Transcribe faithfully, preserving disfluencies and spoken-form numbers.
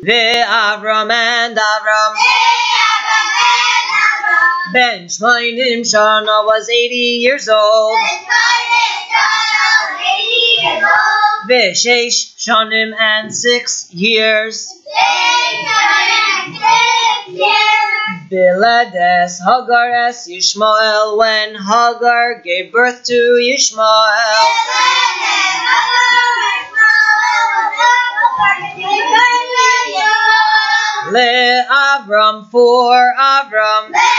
Avram and Avram. Ben Shloim Shana was eighty years old. Vishesh Shanim and six years. Bilades Hagar es Yishmael when Hagar gave birth to Yishmael. Le Avram for Avram.